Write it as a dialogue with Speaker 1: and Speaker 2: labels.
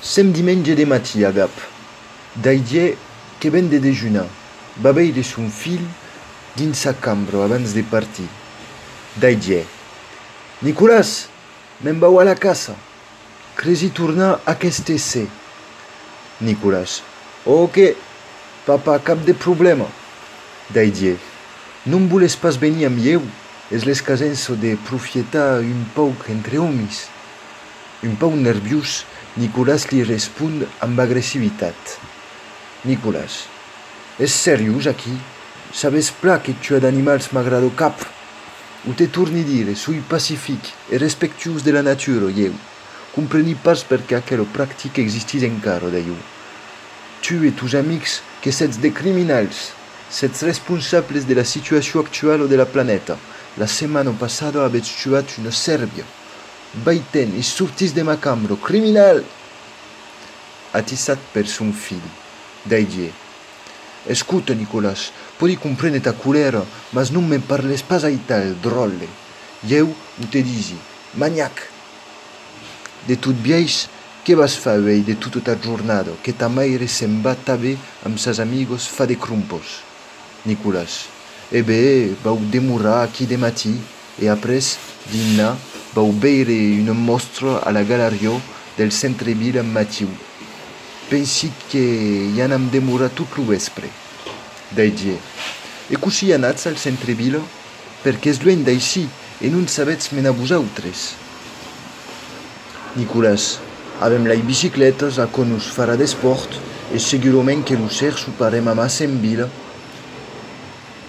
Speaker 1: Sem diumenge de matí, agap. D'aigé que ben de dejunar. Va veire son fill dins sa cambra abans de partir. D'aigé. Nicolàs, me'n vau a la casa. Cresi tornar aquest essai. Nicolàs. Ok, papa, cap de problema. D'aigé. Non voles pas venir amb eu? És l'escasença de profietar un pauc entre homes. Un pauc nerviós, Nicolàs li respon amb agressivitat. Nicolàs. És seriós aquí? Sabes pla que tu d'animals m'agrado cap? Ho te torni dire, sui pacífic e respectuós de la natura, eu. Compreni pas perquè aquella pràctica existís encara, d'aiu. Tu e tus amics que sets de criminals, sets responsables de la situació actual de la planeta. La setmana passada avets tuat una sèrbia. Baiten i sortis de ma cambra, criminal! Atissat per son fill, d'aigé. Escuta, Nicolàs, podi comprendre ta colera, mas non me parles pas aital, drolle. Eu ho te disi, maniac. De tot biais, què vas fer avui de tota ta jornada, que ta maire se'n va taber amb ses amigos fa de crumpos? Nicolàs. Bé, vau demorar aquí de matí, e après, dinar, vau veure una mostra a la galeria del centre-ville en Matiu. Pensi que hi anam demorar tot lo vespre. D'aigé. E così anats al centre-ville? Perquè és lluny d'així, e non sabets mena vosaltres. Nicolàs. Avem les bicicletes a conus farà d'esport, e segurament que lo cerço parem a massa en vila,